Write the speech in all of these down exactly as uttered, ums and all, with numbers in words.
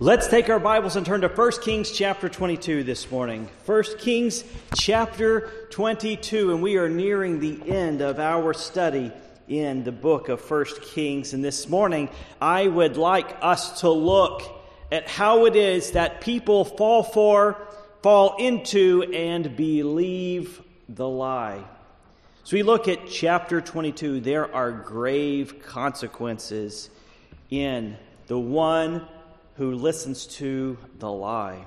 Let's take our Bibles and turn to First Kings chapter twenty-two this morning. First Kings chapter twenty-two, and we are nearing the end of our study in the book of First Kings. And this morning, I would like us to look at how it is that people fall for, fall into, and believe the lie. So we look at chapter twenty-two. There are grave consequences in the one who listens to the lie.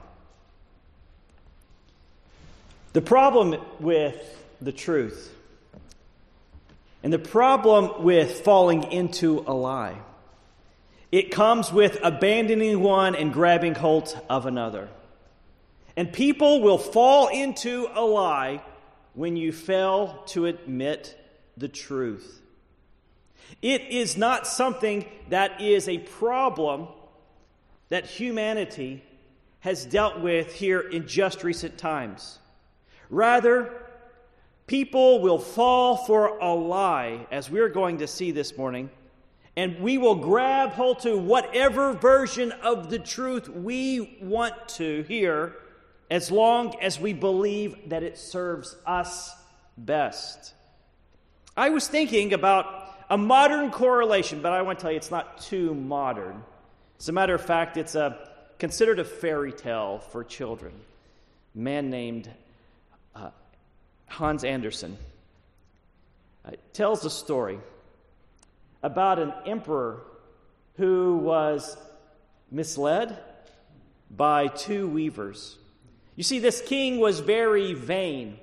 The problem with the truth and the problem with falling into a lie, it comes with abandoning one and grabbing hold of another. And people will fall into a lie when you fail to admit the truth. It is not something that is a problem that humanity has dealt with here in just recent times. Rather, people will fall for a lie, as we're going to see this morning, and we will grab hold to whatever version of the truth we want to hear, as long as we believe that it serves us best. I was thinking about a modern correlation, but I want to tell you it's not too modern. As a matter of fact, it's a, considered a fairy tale for children. A man named uh, Hans Andersen uh, tells a story about an emperor who was misled by two weavers. You see, this king was very vain.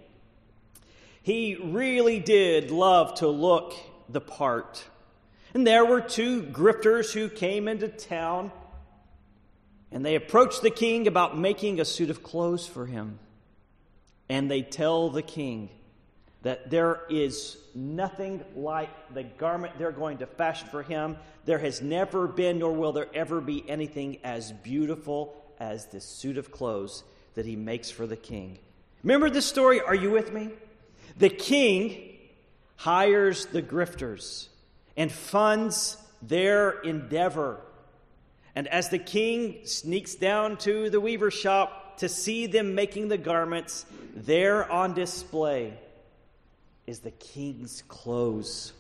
He really did love to look the part. And there were two grifters who came into town, and they approached the king about making a suit of clothes for him. And they tell the king that there is nothing like the garment they're going to fashion for him. There has never been, nor will there ever be, anything as beautiful as this suit of clothes that he makes for the king. Remember this story? Are you with me? The king hires the grifters and funds their endeavor. And as the king sneaks down to the weaver shop to see them making the garments, there on display is the king's clothes.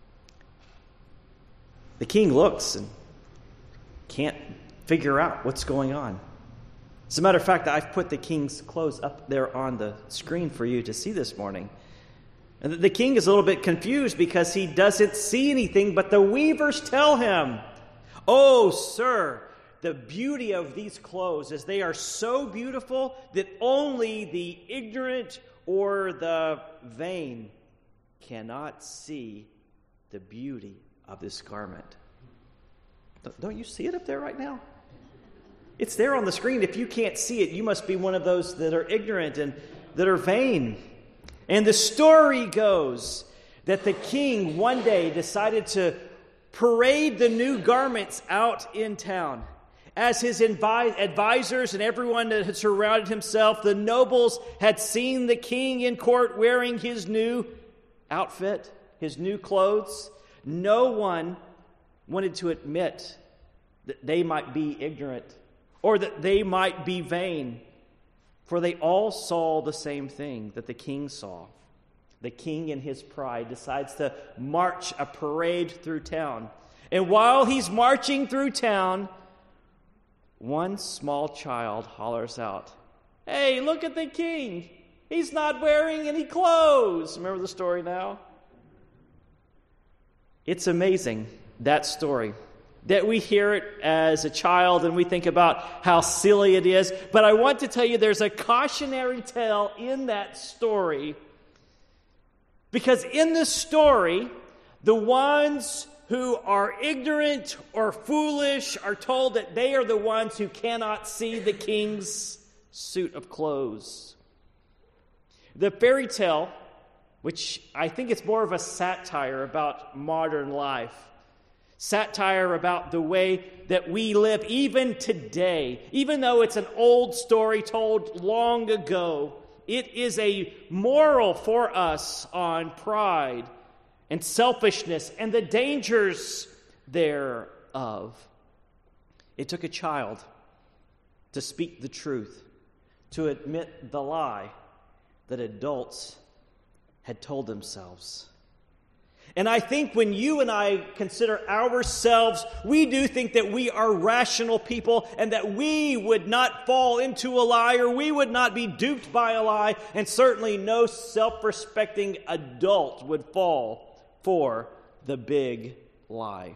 The king looks and can't figure out what's going on. As a matter of fact, I've put the king's clothes up there on the screen for you to see this morning. And the king is a little bit confused because he doesn't see anything, but the weavers tell him, "Oh, sir, the beauty of these clothes is they are so beautiful that only the ignorant or the vain cannot see the beauty of this garment." Don't you see it up there right now? It's there on the screen. If you can't see it, you must be one of those that are ignorant and that are vain. And the story goes that the king one day decided to parade the new garments out in town. As his advi- advisors and everyone that had surrounded himself, the nobles had seen the king in court wearing his new outfit, his new clothes. No one wanted to admit that they might be ignorant or that they might be vain. For they all saw the same thing that the king saw. The king, in his pride, decides to march a parade through town. And while he's marching through town, one small child hollers out, "Hey, look at the king. He's not wearing any clothes." Remember the story now? It's amazing, that story, that we hear it as a child and we think about how silly it is. But I want to tell you there's a cautionary tale in that story. Because in this story, the ones who are ignorant or foolish are told that they are the ones who cannot see the king's suit of clothes. The fairy tale, which I think it's more of a satire about modern life, satire about the way that we live even today. Even though it's an old story told long ago, it is a moral for us on pride and selfishness and the dangers thereof. It took a child to speak the truth, to admit the lie that adults had told themselves. And I think when you and I consider ourselves, we do think that we are rational people and that we would not fall into a lie or we would not be duped by a lie, and certainly no self-respecting adult would fall for the big lie.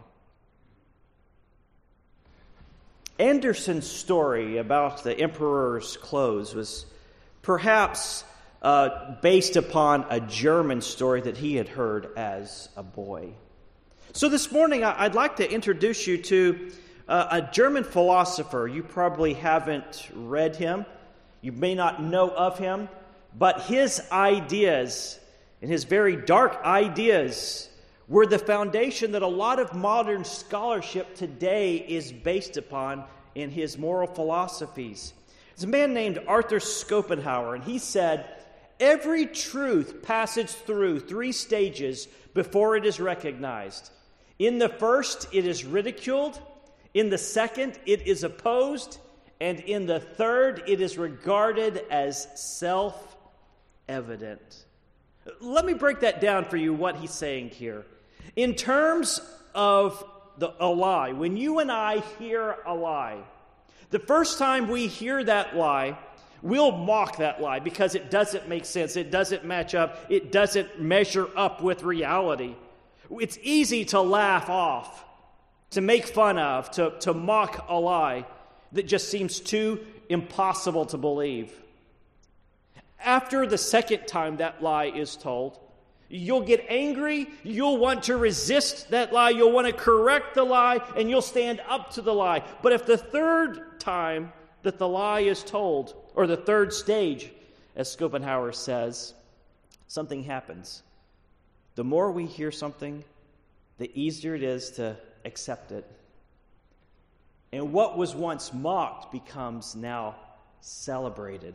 Andersen's story about the emperor's clothes was perhaps uh, based upon a German story that he had heard as a boy. So this morning I'd like to introduce you to uh, a German philosopher. You probably haven't read him. You may not know of him. But his ideas, and his very dark ideas, were the foundation that a lot of modern scholarship today is based upon in his moral philosophies. There's a man named Arthur Schopenhauer, and he said, every truth passes through three stages before it is recognized. In the first, it is ridiculed. In the second, it is opposed. And in the third, it is regarded as self-evident. Let me break that down for you, what he's saying here. In terms of the, a lie, when you and I hear a lie, the first time we hear that lie, we'll mock that lie because it doesn't make sense. It doesn't match up. It doesn't measure up with reality. It's easy to laugh off, to make fun of, to, to mock a lie that just seems too impossible to believe. After the second time that lie is told, you'll get angry, you'll want to resist that lie, you'll want to correct the lie, and you'll stand up to the lie. But if the third time that the lie is told, or the third stage, as Schopenhauer says, something happens. The more we hear something, the easier it is to accept it. And what was once mocked becomes now celebrated.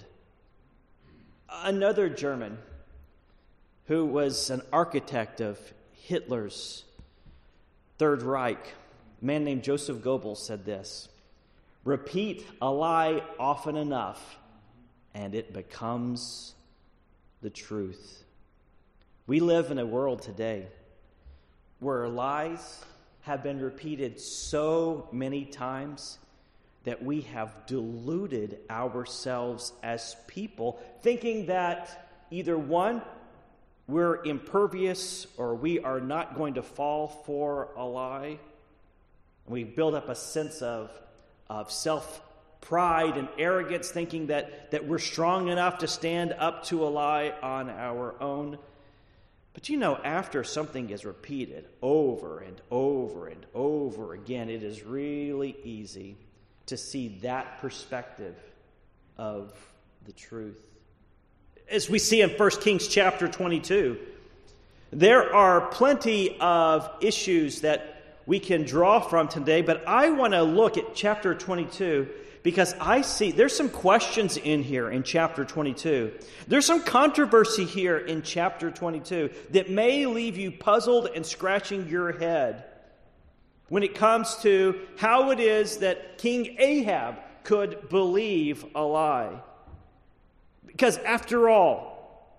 Another German who was an architect of Hitler's Third Reich, a man named Joseph Goebbels, said this: repeat a lie often enough, and it becomes the truth. We live in a world today where lies have been repeated so many times that we have deluded ourselves as people, thinking that either one, we're impervious or we are not going to fall for a lie. We build up a sense of, of self-pride and arrogance, thinking that, that we're strong enough to stand up to a lie on our own. But you know, after something is repeated over and over and over again, it is really easy to see that perspective of the truth. As we see in First Kings chapter twenty-two, there are plenty of issues that we can draw from today, but I want to look at chapter twenty-two because I see there's some questions in here in chapter twenty-two. There's some controversy here in chapter twenty-two that may leave you puzzled and scratching your head when it comes to how it is that King Ahab could believe a lie. Because after all,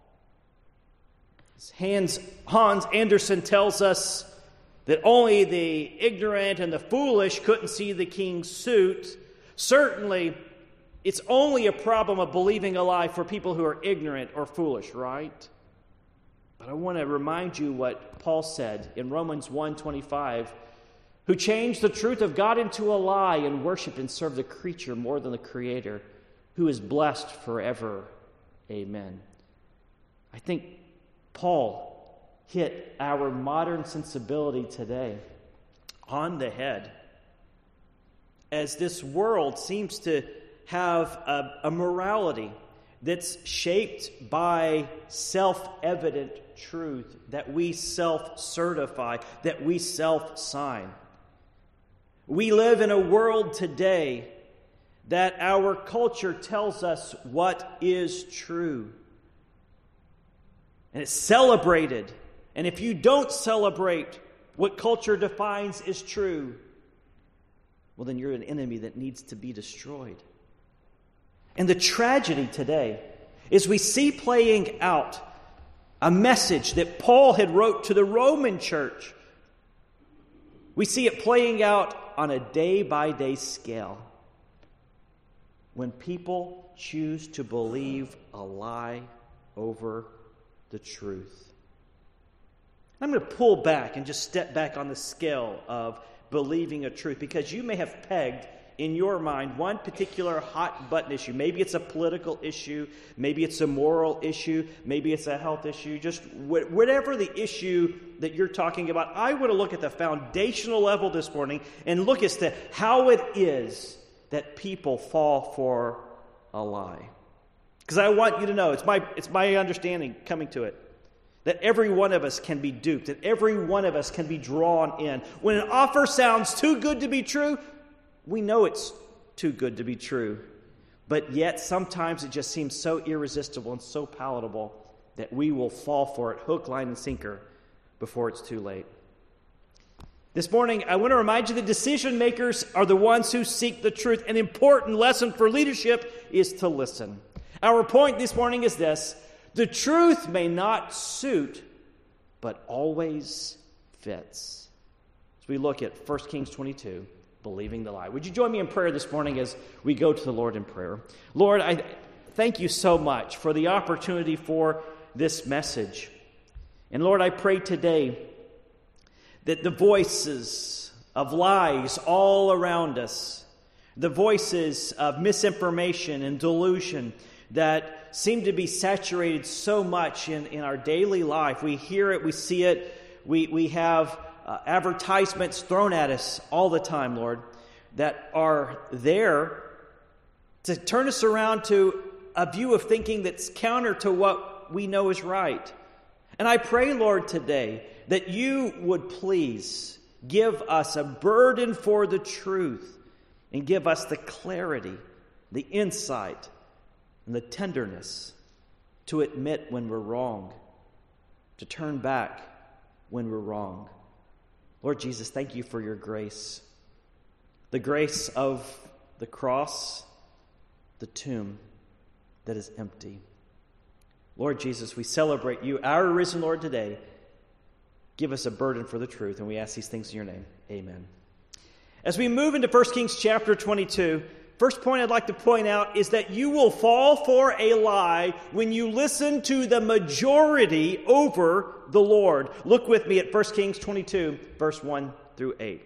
Hans, Hans Andersen tells us that only the ignorant and the foolish couldn't see the king's suit. Certainly, it's only a problem of believing a lie for people who are ignorant or foolish, right? But I want to remind you what Paul said in Romans one twenty-five, who changed the truth of God into a lie and worshiped and served the creature more than the Creator, who is blessed forever. Amen. I think Paul hit our modern sensibility today on the head, as this world seems to have a, a morality that's shaped by self-evident truth that we self-certify, that we self-sign. We live in a world today that our culture tells us what is true. And it's celebrated. And if you don't celebrate what culture defines as true, well, then you're an enemy that needs to be destroyed. And the tragedy today is we see playing out a message that Paul had wrote to the Roman church. We see it playing out on a day-by-day scale when people choose to believe a lie over the truth. I'm going to pull back and just step back on the scale of believing a truth, because you may have pegged in your mind one particular hot button issue. Maybe it's a political issue, maybe it's a moral issue, maybe it's a health issue, just wh- whatever the issue that you're talking about. I want to look at the foundational level this morning and look as to how it is that people fall for a lie. Because I want you to know, it's my it's my understanding coming to it, that every one of us can be duped, that every one of us can be drawn in. When an offer sounds too good to be true, we know it's too good to be true. But yet sometimes it just seems so irresistible and so palatable that we will fall for it, hook, line, and sinker, before it's too late. This morning, I want to remind you that decision makers are the ones who seek the truth. An important lesson for leadership is to listen. Our point this morning is this: the truth may not suit, but always fits. As we look at First Kings twenty-two, believing the lie. Would you join me in prayer this morning as we go to the Lord in prayer? Lord, I thank you so much for the opportunity for this message. And Lord, I pray today that the voices of lies all around us, the voices of misinformation and delusion that seem to be saturated so much in, in our daily life. We hear it, we see it, we, we have uh, advertisements thrown at us all the time, Lord, that are there to turn us around to a view of thinking that's counter to what we know is right. And I pray, Lord, today that you would please give us a burden for the truth and give us the clarity, the insight, and the tenderness to admit when we're wrong, to turn back when we're wrong. Lord Jesus, thank you for your grace, the grace of the cross, the tomb that is empty. Lord Jesus, we celebrate you, our risen Lord, today. Give us a burden for the truth, and we ask these things in your name. Amen. As we move into First Kings chapter twenty-two, first point I'd like to point out is that you will fall for a lie when you listen to the majority over the Lord. Look with me at First Kings twenty-two, verse one through eight.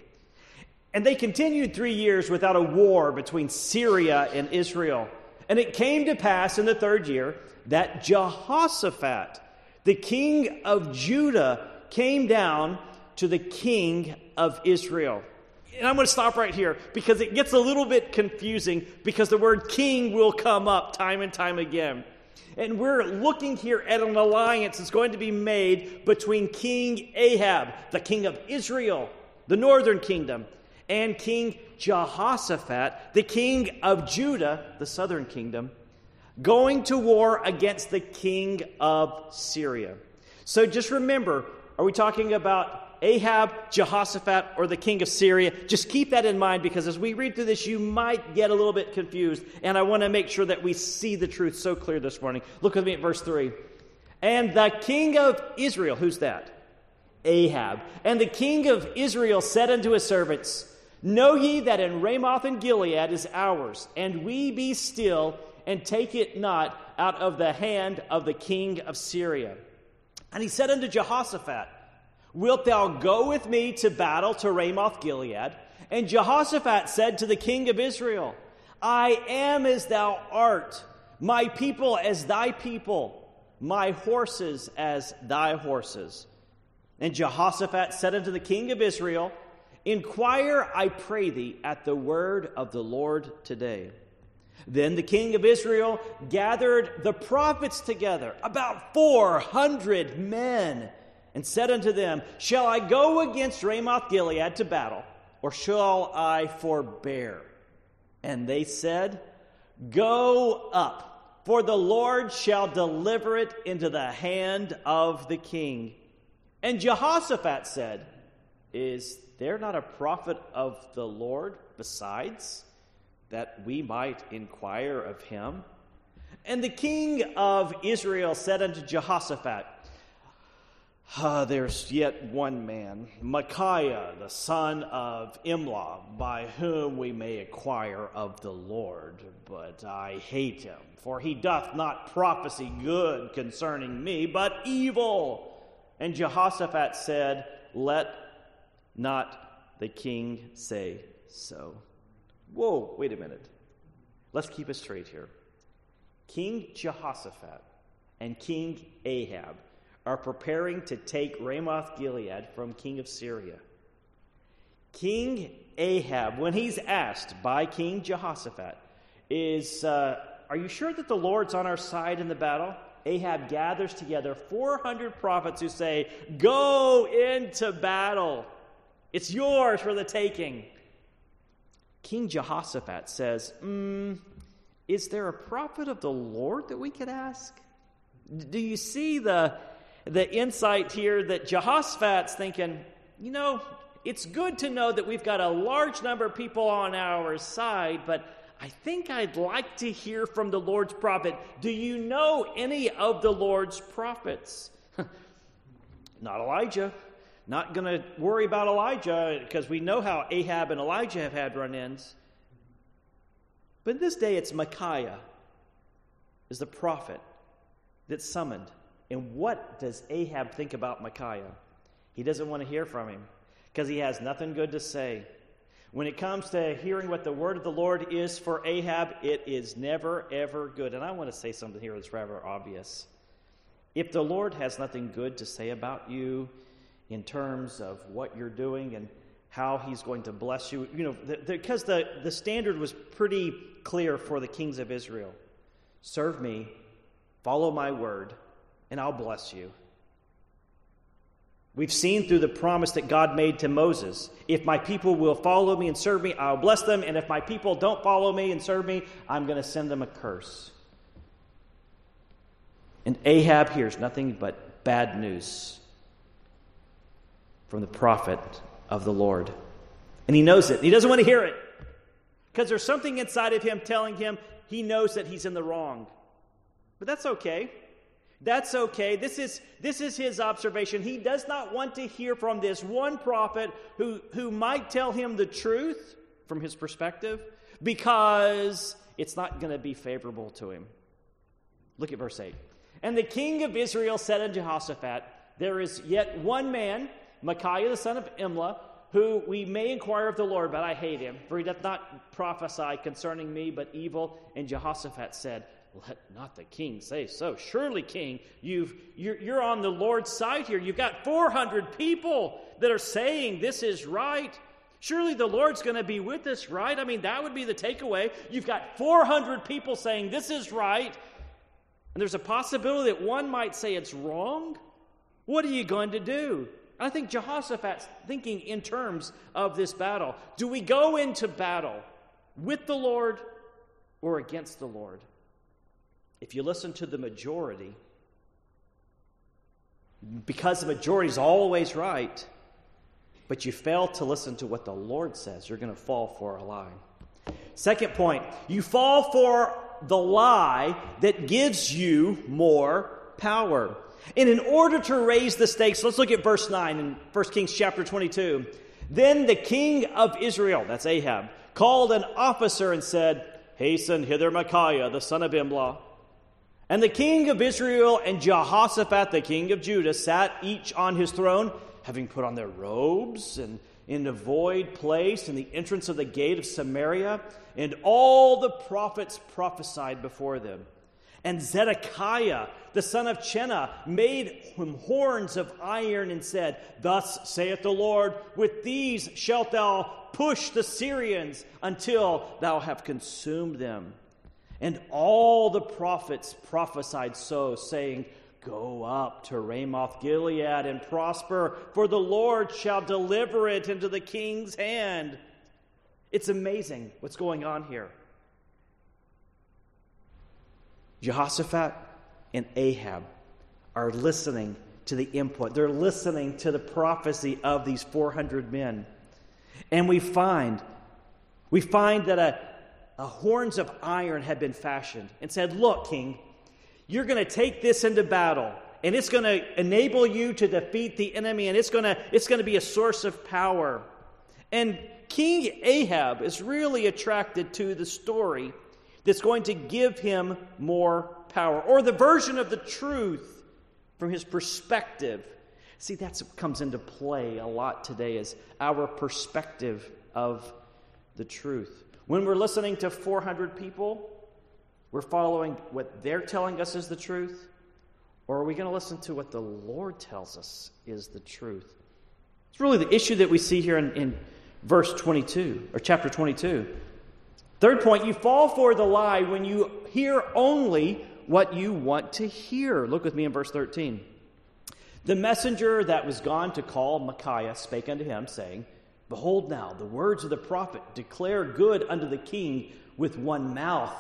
And they continued three years without a war between Syria and Israel. And it came to pass in the third year that Jehoshaphat, the king of Judah, came down to the king of Israel. And I'm going to stop right here because it gets a little bit confusing because the word king will come up time and time again. And we're looking here at an alliance that's going to be made between King Ahab, the king of Israel, the northern kingdom, and King Jehoshaphat, the king of Judah, the southern kingdom, going to war against the king of Syria. So just remember, are we talking about Ahab, Jehoshaphat, or the king of Syria? Just keep that in mind because as we read through this, you might get a little bit confused. And I want to make sure that we see the truth so clear this morning. Look with me at verse three. And the king of Israel, who's that? Ahab. And the king of Israel said unto his servants, Know ye that in Ramoth and Gilead is ours, and we be still, and take it not out of the hand of the king of Syria. And he said unto Jehoshaphat, Wilt thou go with me to battle to Ramoth Gilead? And Jehoshaphat said to the king of Israel, I am as thou art, my people as thy people, my horses as thy horses. And Jehoshaphat said unto the king of Israel, Inquire, I pray thee, at the word of the Lord today. Then the king of Israel gathered the prophets together, about four hundred men, and said unto them, Shall I go against Ramoth Gilead to battle, or shall I forbear? And they said, Go up, for the Lord shall deliver it into the hand of the king. And Jehoshaphat said, Is there not a prophet of the Lord besides? that we might inquire of him? And the king of Israel said unto Jehoshaphat, ah, there's yet one man, Micaiah, the son of Imlah, by whom we may inquire of the Lord. But I hate him, for he doth not prophesy good concerning me, but evil. And Jehoshaphat said, let not the king say so. Whoa, wait a minute. Let's keep it straight here. King Jehoshaphat and King Ahab are preparing to take Ramoth Gilead from king of Syria. King Ahab, when he's asked by King Jehoshaphat, is, uh, are you sure that the Lord's on our side in the battle? Ahab gathers together four hundred prophets who say, go into battle. It's yours for the taking. King Jehoshaphat says, mm, is there a prophet of the Lord that we could ask? Do you see the, the insight here that Jehoshaphat's thinking, you know, it's good to know that we've got a large number of people on our side, but I think I'd like to hear from the Lord's prophet. Do you know any of the Lord's prophets? Not Elijah. Not going to worry about Elijah because we know how Ahab and Elijah have had run-ins. But this day it's Micaiah is the prophet that's summoned. And what does Ahab think about Micaiah? He doesn't want to hear from him because he has nothing good to say. When it comes to hearing what the word of the Lord is for Ahab, it is never, ever good. And I want to say something here that's rather obvious. If the Lord has nothing good to say about you in terms of what you're doing and how he's going to bless you, you know, the, the, because the, the standard was pretty clear for the kings of Israel. Serve me, follow my word, and I'll bless you. We've seen through the promise that God made to Moses, if my people will follow me and serve me, I'll bless them. And if my people don't follow me and serve me, I'm going to send them a curse. And Ahab hears nothing but bad news from the prophet of the Lord. And he knows it. He doesn't want to hear it because there's something inside of him telling him he knows that he's in the wrong. But that's okay. That's okay. This is, this is his observation. He does not want to hear from this one prophet who, who might tell him the truth from his perspective because it's not going to be favorable to him. Look at verse eight. And the king of Israel said unto Jehoshaphat, there is yet one man, Micaiah the son of Imlah, who we may inquire of the Lord, but I hate him, for he doth not prophesy concerning me, but evil. And Jehoshaphat said, let not the king say so. Surely, king, you've, you're, you're on the Lord's side here. You've got four hundred people that are saying this is right. Surely the Lord's going to be with us, right? I mean, that would be the takeaway. You've got four hundred people saying this is right. And there's a possibility that one might say it's wrong. What are you going to do? I think Jehoshaphat's thinking in terms of this battle. Do we go into battle with the Lord or against the Lord? If you listen to the majority, because the majority is always right, but you fail to listen to what the Lord says, you're going to fall for a lie. Second point, you fall for the lie that gives you more power. And in order to raise the stakes, let's look at verse nine in First Kings chapter twenty-two. Then the king of Israel, that's Ahab, called an officer and said, hasten hither Micaiah, the son of Imlah. And the king of Israel and Jehoshaphat, the king of Judah, sat each on his throne, having put on their robes, and in a void place in the entrance of the gate of Samaria. And all the prophets prophesied before them. And Zedekiah, the son of Chenah, made him horns of iron and said, thus saith the Lord, with these shalt thou push the Syrians until thou have consumed them. And all the prophets prophesied so, saying, go up to Ramoth Gilead and prosper, for the Lord shall deliver it into the king's hand. It's amazing what's going on here. Jehoshaphat and Ahab are listening to the input. They're listening to the prophecy of these four hundred men. And we find, we find that a uh, horns of iron had been fashioned and said, "Look, king, you're going to take this into battle, and it's going to enable you to defeat the enemy, and it's going to it's going to be a source of power." And King Ahab is really attracted to the story that's going to give him more power, or the version of the truth from his perspective. See, that's what comes into play a lot today, is our perspective of the truth. When we're listening to four hundred people, we're following what they're telling us is the truth, or are we going to listen to what the Lord tells us is the truth? It's really the issue that we see here in, in verse twenty-two, or chapter twenty-two. Third point, you fall for the lie when you hear only what you want to hear. Look with me in verse thirteen. The messenger that was gone to call Micaiah spake unto him, saying, Behold now, the words of the prophet declare good unto the king with one mouth.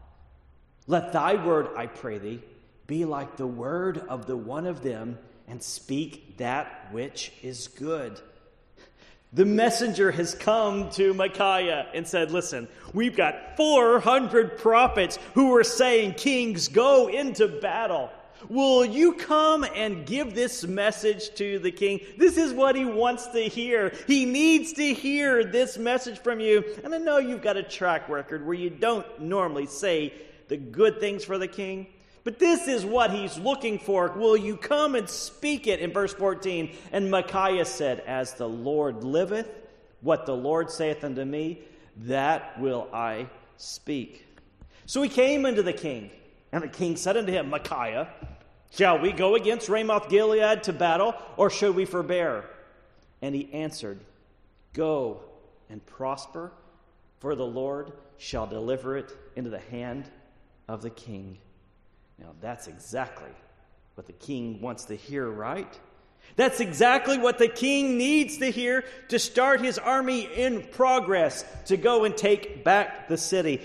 Let thy word, I pray thee, be like the word of the one of them, and speak that which is good. The messenger has come to Micaiah and said, listen, we've got four hundred prophets who are saying, kings, go into battle. Will you come and give this message to the king? This is what he wants to hear. He needs to hear this message from you. And I know you've got a track record where you don't normally say the good things for the king, but this is what he's looking for. Will you come and speak it? In verse fourteen, and Micaiah said, As the Lord liveth, what the Lord saith unto me, that will I speak. So he came unto the king, and the king said unto him, Micaiah, shall we go against Ramoth Gilead to battle, or should we forbear? And he answered, Go and prosper, for the Lord shall deliver it into the hand of the king. Now, that's exactly what the king wants to hear, right? That's exactly what the king needs to hear to start his army in progress, to go and take back the city.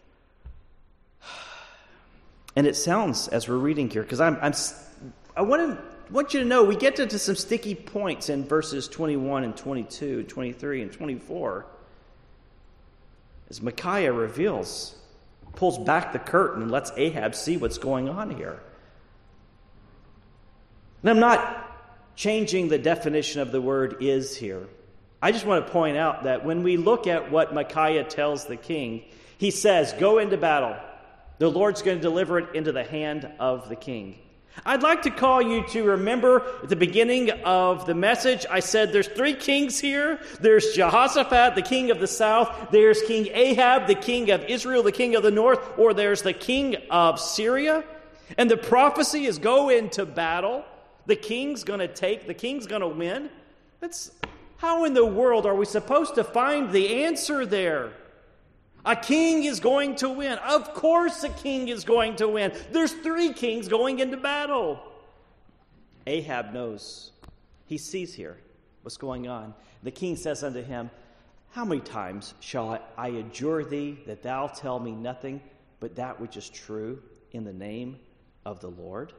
And it sounds, as we're reading here, because I'm, I'm, I want to want you to know, we get into some sticky points in verses twenty-one and twenty-two, twenty-three and twenty-four. As Micaiah reveals, pulls back the curtain and lets Ahab see what's going on here. And I'm not changing the definition of the word is here. I just want to point out that when we look at what Micaiah tells the king, he says, go into battle. The Lord's going to deliver it into the hand of the king. I'd like to call you to remember at the beginning of the message, I said there's three kings here. There's Jehoshaphat, the king of the south. There's King Ahab, the king of Israel, the king of the north. Or there's the king of Syria. And the prophecy is go into battle. The king's going to take, the king's going to win. That's, how in the world are we supposed to find the answer there? A king is going to win. Of course a king is going to win. There's three kings going into battle. Ahab knows. He sees here what's going on. The king says unto him, How many times shall I, I adjure thee that thou tell me nothing but that which is true in the name of the Lord?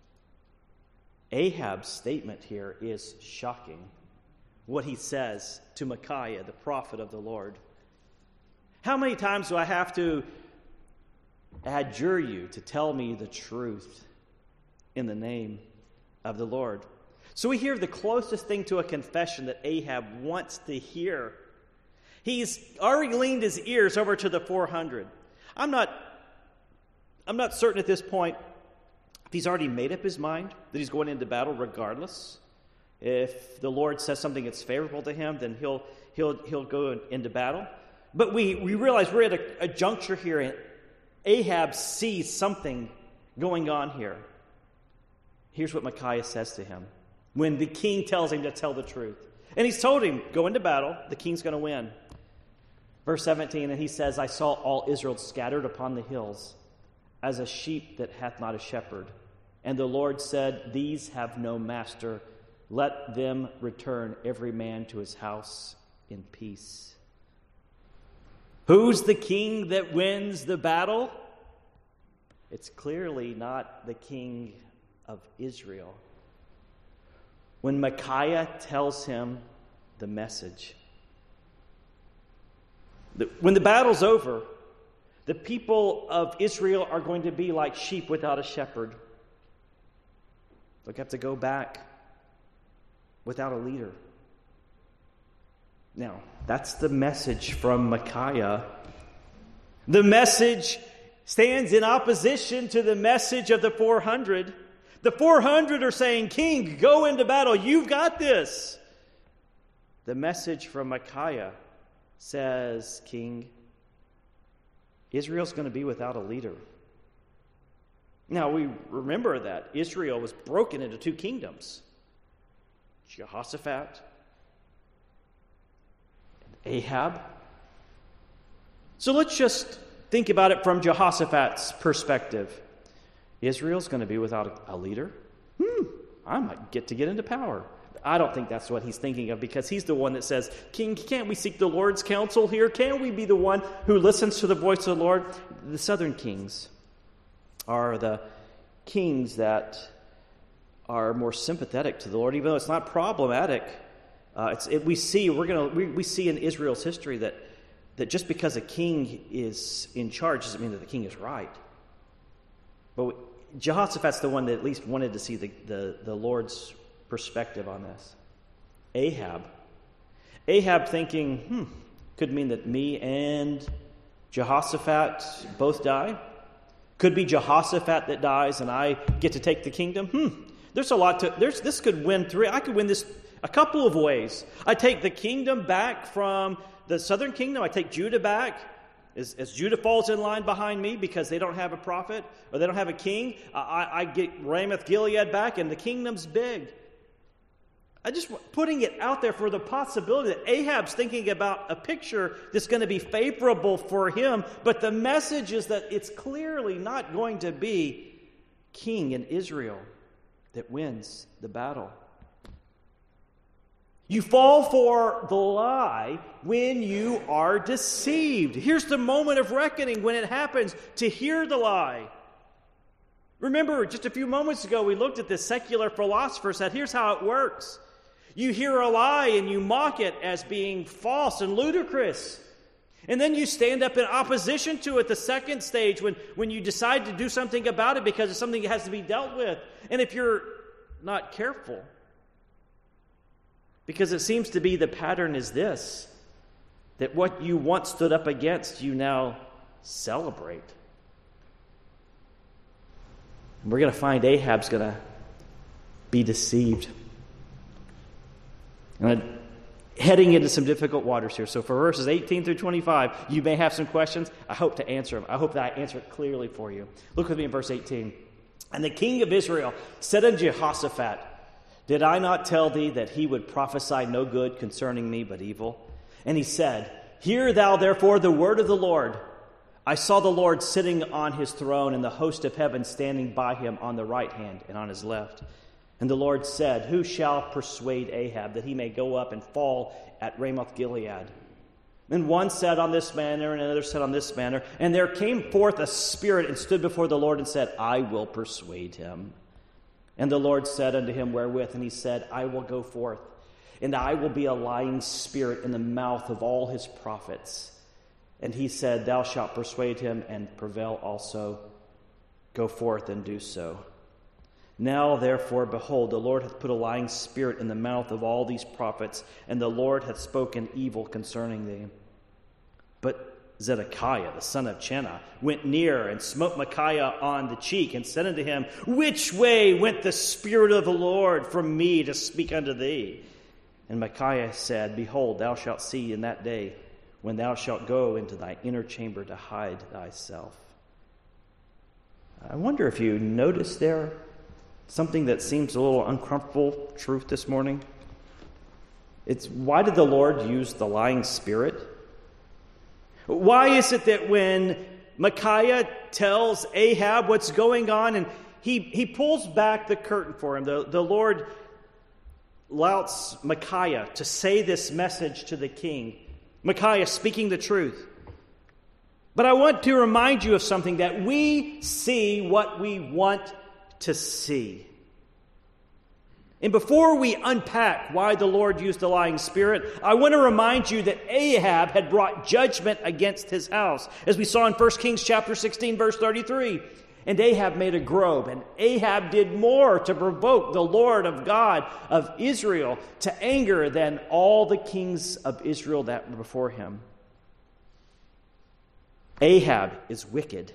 Ahab's statement here is shocking. What he says to Micaiah, the prophet of the Lord. How many times do I have to adjure you to tell me the truth in the name of the Lord? So we hear the closest thing to a confession that Ahab wants to hear. He's already leaned his ears over to the four hundred. I'm not, I'm not certain at this point if he's already made up his mind that he's going into battle regardless. If the Lord says something that's favorable to him, then he'll he'll he'll go into battle. But we, we realize we're at a, a juncture here, and Ahab sees something going on here. Here's what Micaiah says to him when the king tells him to tell the truth. And he's told him, go into battle, the king's going to win. Verse seventeen, and he says, I saw all Israel scattered upon the hills, as a sheep that hath not a shepherd. And the Lord said, These have no master. Let them return every man to his house in peace. Who's the king that wins the battle? It's clearly not the king of Israel. When Micaiah tells him the message, when the battle's over, The people of Israel are going to be like sheep without a shepherd. They'll have to go back without a leader. Now, that's the message from Micaiah. The message stands in opposition to the message of the four hundred. The four hundred are saying, King, go into battle. You've got this. The message from Micaiah says, King, Israel's going to be without a leader. Now, we remember that Israel was broken into two kingdoms. Jehoshaphat and Ahab. So let's just think about it from Jehoshaphat's perspective. Israel's going to be without a leader? Hmm, I might get to get into power. I don't think that's what he's thinking of, because he's the one that says, King, can't we seek the Lord's counsel here? Can't we be the one who listens to the voice of the Lord? The southern kings are the kings that are more sympathetic to the Lord, even though it's not problematic. Uh, it's, it, we see we're gonna we, we see in Israel's history that that just because a king is in charge doesn't mean that the king is right. But Jehoshaphat's the one that at least wanted to see the, the, the Lord's perspective on this. Ahab. Ahab thinking, hmm, could mean that me and Jehoshaphat both die. Could be Jehoshaphat that dies and I get to take the kingdom. Hmm, there's a lot to, there's this could win three, I could win this a couple of ways. I take the kingdom back from the southern kingdom. I take Judah back. As, as Judah falls in line behind me because they don't have a prophet or they don't have a king, I, I get Ramoth Gilead back and the kingdom's big. I just putting it out there for the possibility that Ahab's thinking about a picture that's going to be favorable for him, but the message is that it's clearly not going to be king in Israel that wins the battle. You fall for the lie when you are deceived. Here's the moment of reckoning when it happens, to hear the lie. Remember, just a few moments ago, we looked at this secular philosopher said, here's how it works. You hear a lie and you mock it as being false and ludicrous. And then you stand up in opposition to it, the second stage, when, when you decide to do something about it because it's something that has to be dealt with. And if you're not careful, because it seems to be the pattern is this, that what you once stood up against, you now celebrate. And we're going to find Ahab's going to be deceived. And heading into some difficult waters here. So for verses eighteen through twenty-five, you may have some questions. I hope to answer them. I hope that I answer it clearly for you. Look with me in verse eighteen. And the king of Israel said unto Jehoshaphat, did I not tell thee that he would prophesy no good concerning me, but evil? And he said, hear thou therefore the word of the Lord. I saw the Lord sitting on his throne, and the host of heaven standing by him on the right hand and on his left. And the Lord said, who shall persuade Ahab that he may go up and fall at Ramoth Gilead? And one said on this manner, and another said on this manner. And there came forth a spirit and stood before the Lord and said, I will persuade him. And the Lord said unto him, wherewith? And he said, I will go forth, and I will be a lying spirit in the mouth of all his prophets. And he said, thou shalt persuade him, and prevail also. Go forth and do so. Now therefore, behold, the Lord hath put a lying spirit in the mouth of all these prophets, and the Lord hath spoken evil concerning thee. But Zedekiah, the son of Chenah, went near and smote Micaiah on the cheek and said unto him, which way went the Spirit of the Lord from me to speak unto thee? And Micaiah said, behold, thou shalt see in that day when thou shalt go into thy inner chamber to hide thyself. I wonder if you noticed there something that seems a little uncomfortable truth this morning. It's why did the Lord use the lying spirit? Why is it that when Micaiah tells Ahab what's going on, and he, he pulls back the curtain for him, the, the Lord allows Micaiah to say this message to the king, Micaiah speaking the truth. But I want to remind you of something, that we see what we want to see. And before we unpack why the Lord used a lying spirit, I want to remind you that Ahab had brought judgment against his house, as we saw in First Kings chapter sixteen, verse thirty-three. And Ahab made a grove, and Ahab did more to provoke the Lord of God of Israel to anger than all the kings of Israel that were before him. Ahab is wicked.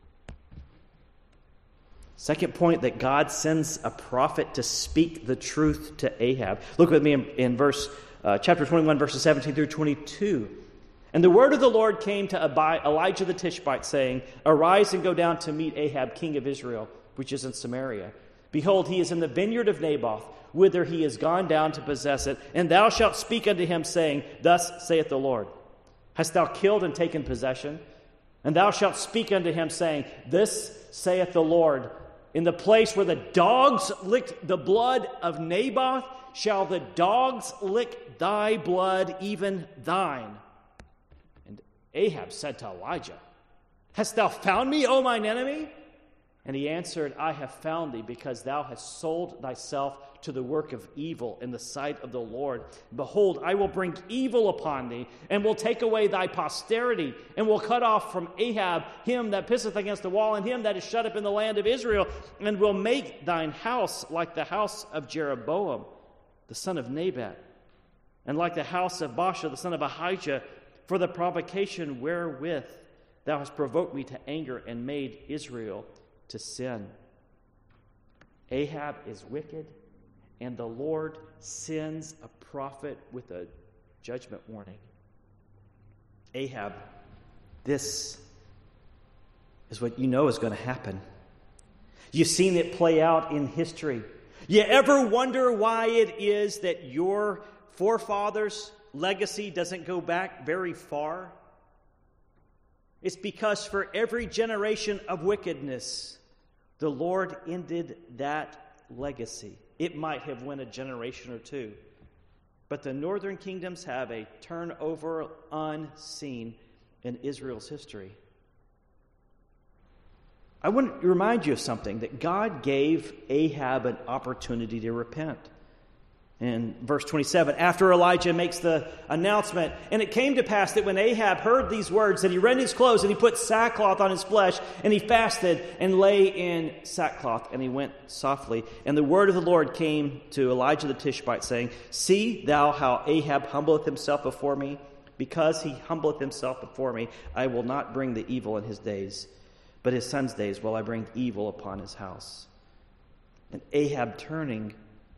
Second point, that God sends a prophet to speak the truth to Ahab. Look with me in, in verse uh, chapter twenty-one, verses seventeen through twenty-two. And the word of the Lord came to Elijah the Tishbite, saying, Arise and go down to meet Ahab, king of Israel, which is in Samaria. Behold, he is in the vineyard of Naboth, whither he is gone down to possess it. And thou shalt speak unto him, saying, Thus saith the Lord, Hast thou killed and taken possession? And thou shalt speak unto him, saying, This saith the Lord, In the place where the dogs licked the blood of Naboth, shall the dogs lick thy blood, even thine. And Ahab said to Elijah, Hast thou found me, O mine enemy? And he answered, I have found thee, because thou hast sold thyself to the work of evil in the sight of the Lord. Behold, I will bring evil upon thee, and will take away thy posterity, and will cut off from Ahab him that pisseth against the wall, and him that is shut up in the land of Israel, and will make thine house like the house of Jeroboam, the son of Nebat, and like the house of Baasha, the son of Ahijah, for the provocation wherewith thou hast provoked me to anger and made Israel to sin. Ahab is wicked, and the Lord sends a prophet with a judgment warning. Ahab, this is what you know is going to happen. You've seen it play out in history. You ever wonder why it is that your forefathers' legacy doesn't go back very far? It's because for every generation of wickedness, the Lord ended that legacy. It might have went a generation or two. But the northern kingdoms have a turnover unseen in Israel's history. I want to remind you of something, that God gave Ahab an opportunity to repent. In verse twenty-seven, after Elijah makes the announcement, and it came to pass that when Ahab heard these words, that he rent his clothes, and he put sackcloth on his flesh, and he fasted, and lay in sackcloth, and he went softly. And the word of the Lord came to Elijah the Tishbite, saying, See thou how Ahab humbleth himself before me? Because he humbleth himself before me, I will not bring the evil in his days, but his son's days will I bring evil upon his house. And Ahab, turning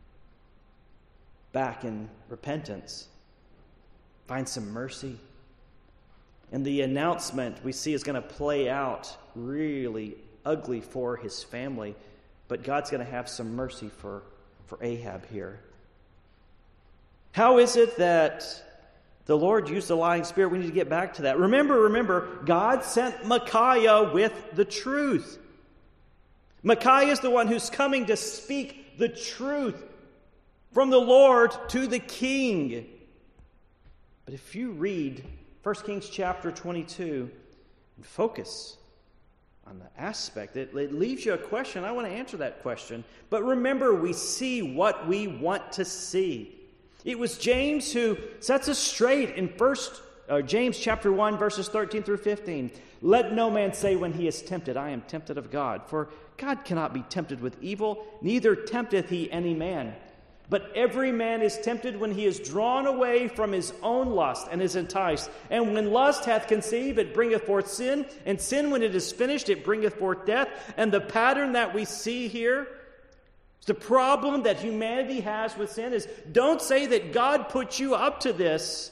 back in repentance, find some mercy. And the announcement we see is going to play out really ugly for his family, but God's going to have some mercy for, for Ahab here. How is it that the Lord used the lying spirit? We need to get back to that. Remember, remember, God sent Micaiah with the truth. Micaiah is the one who's coming to speak the truth from the Lord to the king. But if you read First Kings chapter twenty-two and focus on the aspect, it, it leaves you a question. I want to answer that question. But remember, we see what we want to see. It was James who sets us straight in First uh, James chapter one, verses thirteen through fifteen. Let no man say when he is tempted, I am tempted of God. For God cannot be tempted with evil, neither tempteth he any man. But every man is tempted when he is drawn away from his own lust and is enticed. And when lust hath conceived, it bringeth forth sin. And sin, when it is finished, it bringeth forth death. And the pattern that we see here, the problem that humanity has with sin is, don't say that God put you up to this.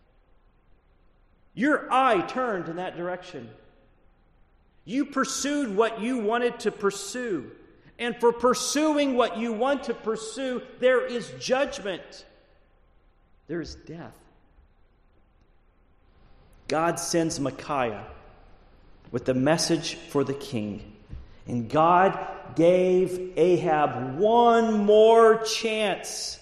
Your eye turned in that direction. You pursued what you wanted to pursue. And for pursuing what you want to pursue, there is judgment. There is death. God sends Micaiah with the message for the king. And God gave Ahab one more chance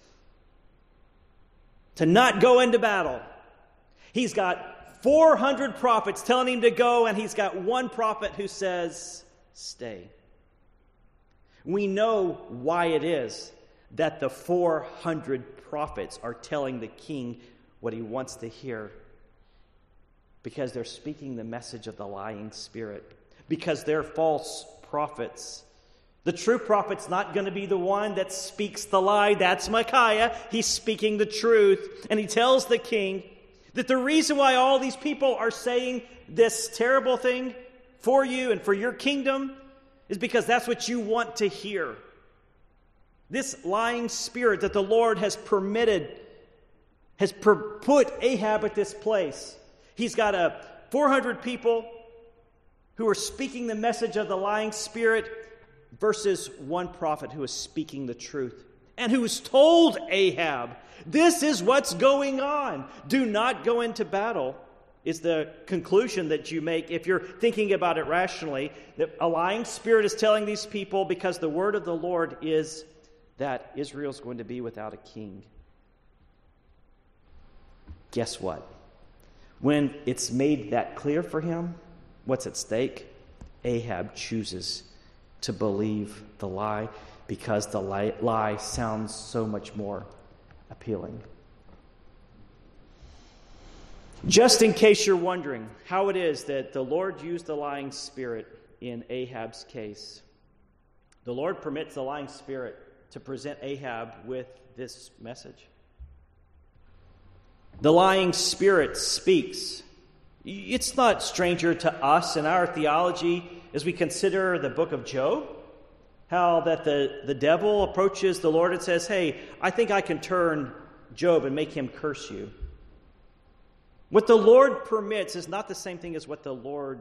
to not go into battle. He's got four hundred prophets telling him to go, and he's got one prophet who says, stay. We know why it is that the four hundred prophets are telling the king what he wants to hear, because they're speaking the message of the lying spirit, because they're false prophets. The true prophet's not going to be the one that speaks the lie. That's Micaiah. He's speaking the truth. And he tells the king that the reason why all these people are saying this terrible thing for you and for your kingdom is because that's what you want to hear. This lying spirit that the Lord has permitted, has per- put Ahab at this place. He's got a four hundred people who are speaking the message of the lying spirit versus one prophet who is speaking the truth and who's told Ahab, this is what's going on. Do not go into battle, is the conclusion that you make if you're thinking about it rationally. That a lying spirit is telling these people because the word of the Lord is that Israel's going to be without a king. Guess what? When it's made that clear for him, what's at stake? Ahab chooses to believe the lie because the lie, lie sounds so much more appealing. Just in case you're wondering how it is that the Lord used the lying spirit in Ahab's case, the Lord permits the lying spirit to present Ahab with this message. The lying spirit speaks. It's not stranger to us in our theology as we consider the book of Job, how that the, the devil approaches the Lord and says, hey, I think I can turn Job and make him curse you. What the Lord permits is not the same thing as what the Lord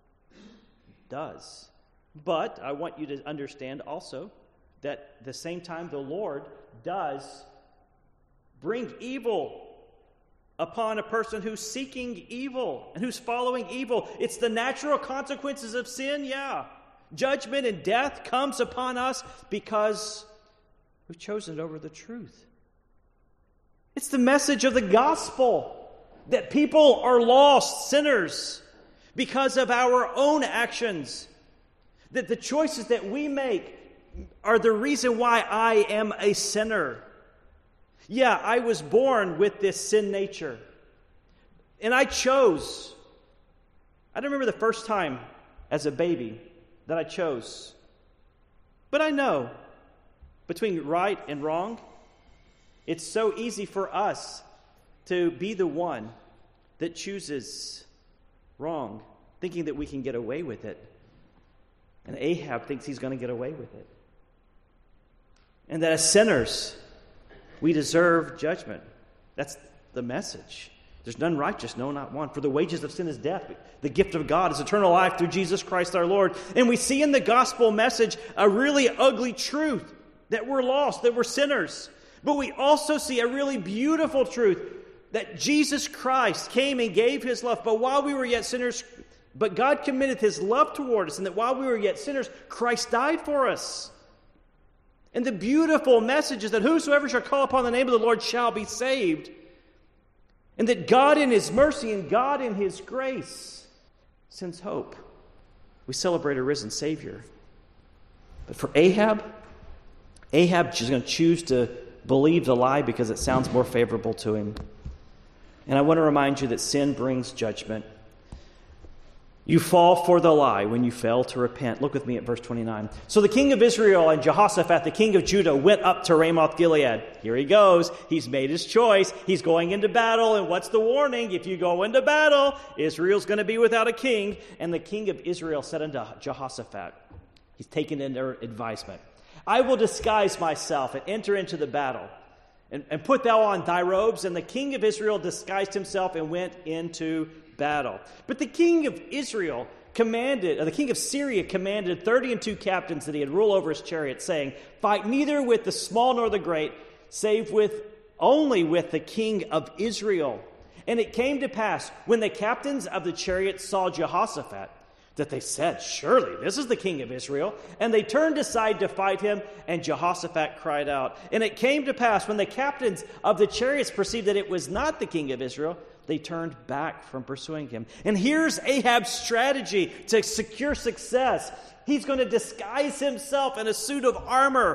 does. But I want you to understand also that at the same time the Lord does bring evil upon a person who's seeking evil and who's following evil. It's the natural consequences of sin, yeah. Judgment and death comes upon us because we've chosen over the truth. It's the message of the gospel that people are lost sinners because of our own actions. That the choices that we make are the reason why I am a sinner. Yeah, I was born with this sin nature. And I chose. I don't remember the first time as a baby that I chose. But I know between right and wrong, it's so easy for us to be the one that chooses wrong, thinking that we can get away with it. And Ahab thinks he's going to get away with it. And that as sinners, we deserve judgment. That's the message. There's none righteous, no, not one. For the wages of sin is death. The gift of God is eternal life through Jesus Christ our Lord. And we see in the gospel message a really ugly truth, that we're lost, that we're sinners. But we also see a really beautiful truth, that Jesus Christ came and gave his love. But while we were yet sinners, but God committed his love toward us, and that while we were yet sinners, Christ died for us. And the beautiful message is that whosoever shall call upon the name of the Lord shall be saved. And that God in his mercy and God in his grace sends hope. We celebrate a risen Savior. But for Ahab, Ahab is going to choose to believe the lie because it sounds more favorable to him. And I want to remind you that sin brings judgment. You fall for the lie when you fail to repent. Look with me at verse twenty-nine. So the king of Israel and Jehoshaphat, the king of Judah, went up to Ramoth Gilead. Here he goes. He's made his choice. He's going into battle. And what's the warning? If you go into battle, Israel's going to be without a king. And the king of Israel said unto Jehoshaphat, he's taken into advisement, I will disguise myself and enter into the battle. And, and put thou on thy robes. And the king of Israel disguised himself and went into battle. But the king of Israel commanded, or the king of Syria commanded thirty and two captains that he had rule over his chariot, saying, fight neither with the small nor the great, save with only with the king of Israel. And it came to pass, when the captains of the chariots saw Jehoshaphat, that they said, surely this is the king of Israel. And they turned aside to fight him, and Jehoshaphat cried out. And it came to pass, when the captains of the chariots perceived that it was not the king of Israel, they turned back from pursuing him. And here's Ahab's strategy to secure success. He's going to disguise himself in a suit of armor.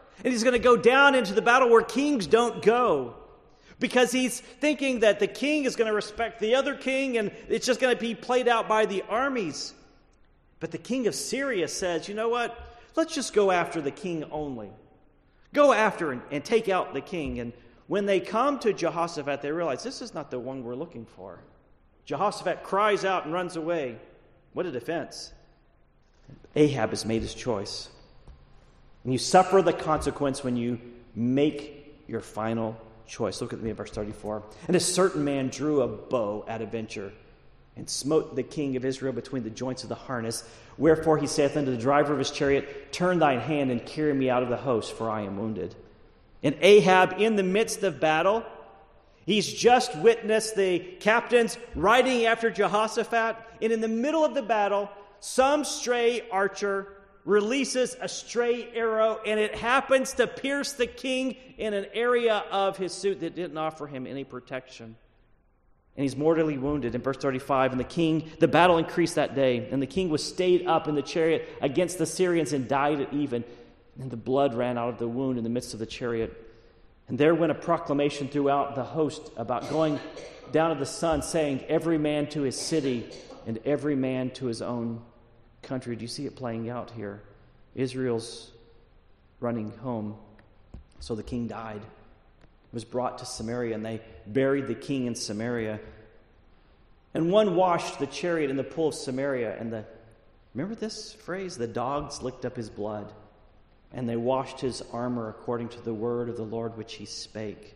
And he's going to go down into the battle where kings don't go. Because he's thinking that the king is going to respect the other king and it's just going to be played out by the armies. But the king of Syria says, you know what? Let's just go after the king only. Go after and, and take out the king. And when they come to Jehoshaphat, they realize this is not the one we're looking for. Jehoshaphat cries out and runs away. What a defense. Ahab has made his choice. And you suffer the consequence when you make your final choice. Look at me at verse thirty-four. And a certain man drew a bow at a venture and smote the king of Israel between the joints of the harness. Wherefore he saith unto the driver of his chariot, turn thine hand and carry me out of the host, for I am wounded. And Ahab, in the midst of battle, he's just witnessed the captains riding after Jehoshaphat. And in the middle of the battle, some stray archer releases a stray arrow, and it happens to pierce the king in an area of his suit that didn't offer him any protection. And he's mortally wounded. In verse thirty-five, and the king, the battle increased that day, and the king was stayed up in the chariot against the Syrians and died at even. And the blood ran out of the wound in the midst of the chariot. And there went a proclamation throughout the host about going down to the sun, saying, every man to his city and every man to his own country. Do you see it playing out here? Israel's running home. So the king died. Was brought to Samaria, and they buried the king in Samaria. And one washed the chariot in the pool of Samaria, and the remember this phrase? The dogs licked up his blood, and they washed his armor according to the word of the Lord which he spake.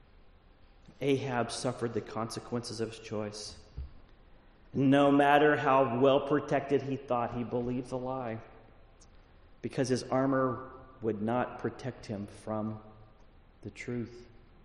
Ahab suffered the consequences of his choice. No matter how well protected he thought, he believed the lie, because his armor would not protect him from the truth.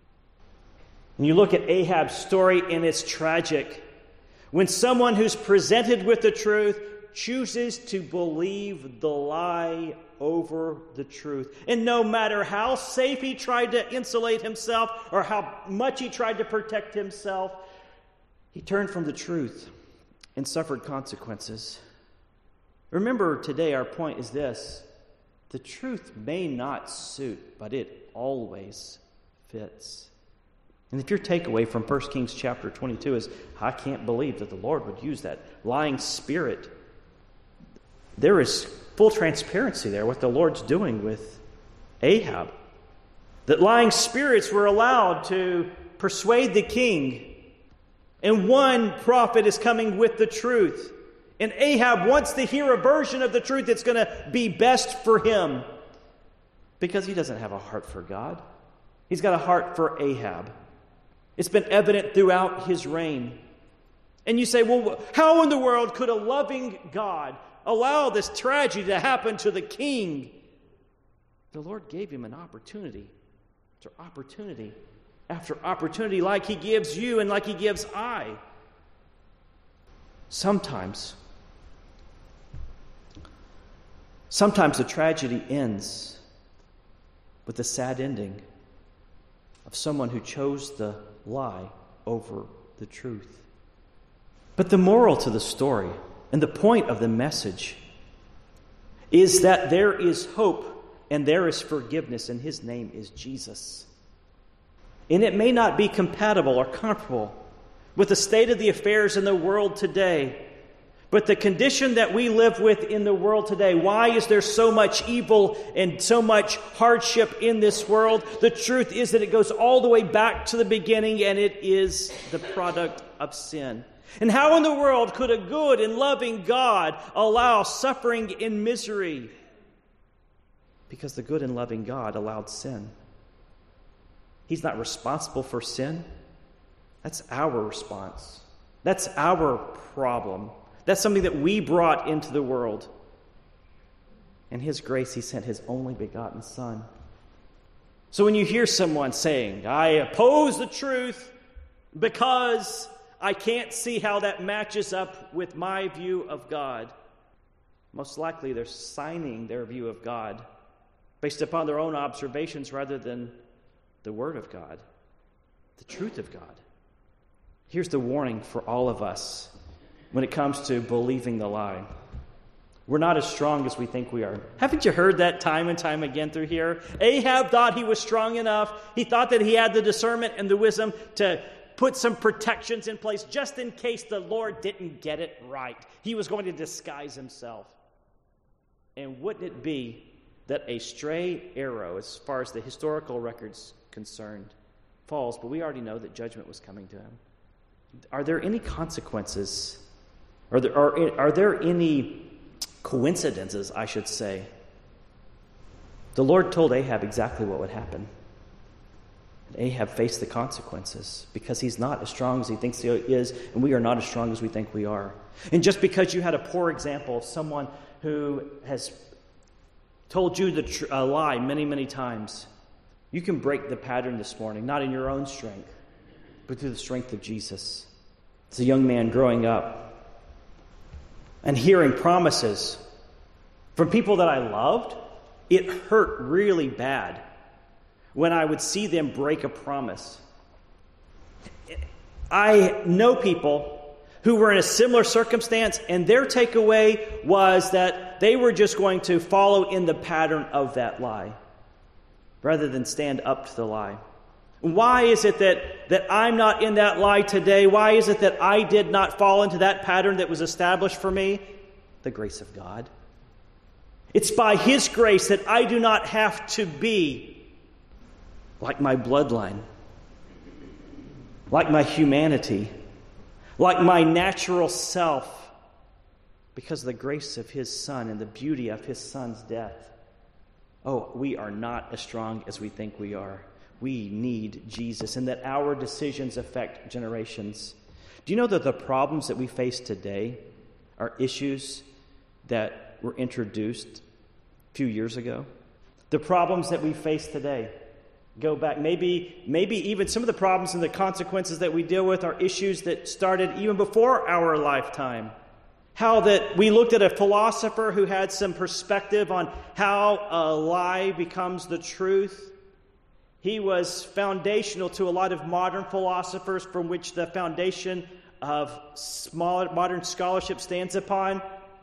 And you look at Ahab's story, and it's tragic. When someone who's presented with the truth chooses to believe the lie over the truth. And no matter how safe he tried to insulate himself or how much he tried to protect himself, he turned from the truth and suffered consequences. Remember today, our point is this. The truth may not suit, but it always fits. And if your takeaway from First Kings chapter twenty-two is, I can't believe that the Lord would use that lying spirit, there is full transparency there, what the Lord's doing with Ahab. That lying spirits were allowed to persuade the king, and one prophet is coming with the truth. And Ahab wants to hear a version of the truth that's going to be best for him, because he doesn't have a heart for God. He's got a heart for Ahab. It's been evident throughout his reign. And you say, well, how in the world could a loving God allow this tragedy to happen to the king? The Lord gave him an opportunity after opportunity after opportunity, like he gives you and like he gives I. Sometimes, sometimes the tragedy ends with the sad ending of someone who chose the lie over the truth. But the moral to the story and the point of the message is that there is hope and there is forgiveness, and his name is Jesus. And it may not be compatible or comparable with the state of the affairs in the world today, but the condition that we live with in the world today, why is there so much evil and so much hardship in this world? The truth is that it goes all the way back to the beginning, and it is the product of sin. And how in the world could a good and loving God allow suffering and misery? Because the good and loving God allowed sin. He's not responsible for sin. That's our response. That's our problem. That's something that we brought into the world. In his grace, he sent his only begotten Son. So when you hear someone saying, I oppose the truth because I can't see how that matches up with my view of God, most likely they're signing their view of God based upon their own observations rather than the Word of God, the truth of God. Here's the warning for all of us when it comes to believing the lie. We're not as strong as we think we are. Haven't you heard that time and time again through here? Ahab thought he was strong enough. He thought that he had the discernment and the wisdom to put some protections in place just in case the Lord didn't get it right. He was going to disguise himself. And wouldn't it be that a stray arrow, as far as the historical record's concerned, falls, but we already know that judgment was coming to him. Are there any consequences? Are there, are, are there any coincidences, I should say? The Lord told Ahab exactly what would happen. Ahab faced the consequences because he's not as strong as he thinks he is, and we are not as strong as we think we are. And just because you had a poor example of someone who has told you the tr- a lie many, many times, you can break the pattern this morning, not in your own strength, but through the strength of Jesus. As a young man growing up and hearing promises from people that I loved, it hurt really bad when I would see them break a promise. I know people who were in a similar circumstance, and their takeaway was that they were just going to follow in the pattern of that lie rather than stand up to the lie. Why is it that, that I'm not in that lie today? Why is it that I did not fall into that pattern that was established for me? The grace of God. It's by His grace that I do not have to be like my bloodline, like my humanity, like my natural self, because of the grace of His Son and the beauty of His Son's death. Oh, we are not as strong as we think we are. We need Jesus, and that our decisions affect generations. Do you know that the problems that we face today are issues that were introduced a few years ago? The problems that we face today go back, maybe, maybe even some of the problems and the consequences that we deal with are issues that started even before our lifetime. How that we looked at a philosopher who had some perspective on how a lie becomes the truth. He was foundational to a lot of modern philosophers from which the foundation of small, modern scholarship stands upon.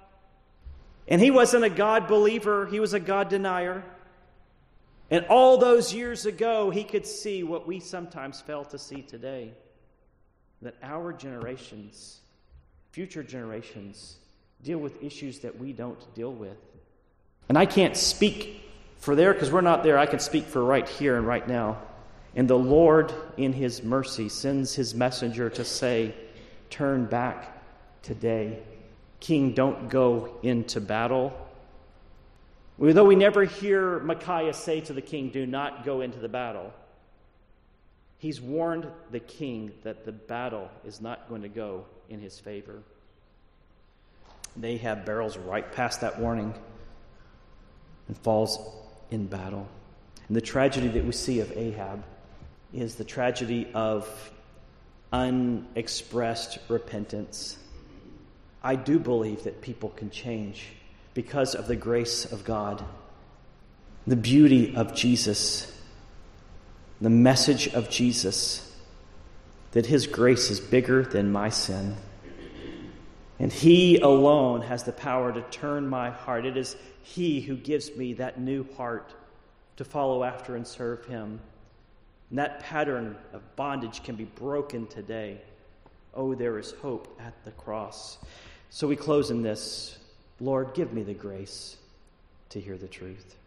And he wasn't a God believer, he was a God denier. And all those years ago, he could see what we sometimes fail to see today. That our generations, future generations, deal with issues that we don't deal with. And I can't speak for there, because we're not there. I can speak for right here and right now. And the Lord, in His mercy, sends His messenger to say, turn back today. King, don't go into battle. Though we never hear Micaiah say to the king, do not go into the battle, he's warned the king that the battle is not going to go in his favor. Ahab barrels right past that warning and falls in battle. And the tragedy that we see of Ahab is the tragedy of unexpressed repentance. I do believe that people can change because of the grace of God, the beauty of Jesus, the message of Jesus, that His grace is bigger than my sin. And He alone has the power to turn my heart. It is He who gives me that new heart to follow after and serve Him. And that pattern of bondage can be broken today. Oh, there is hope at the cross. So we close in this. Lord, give me the grace to hear the truth.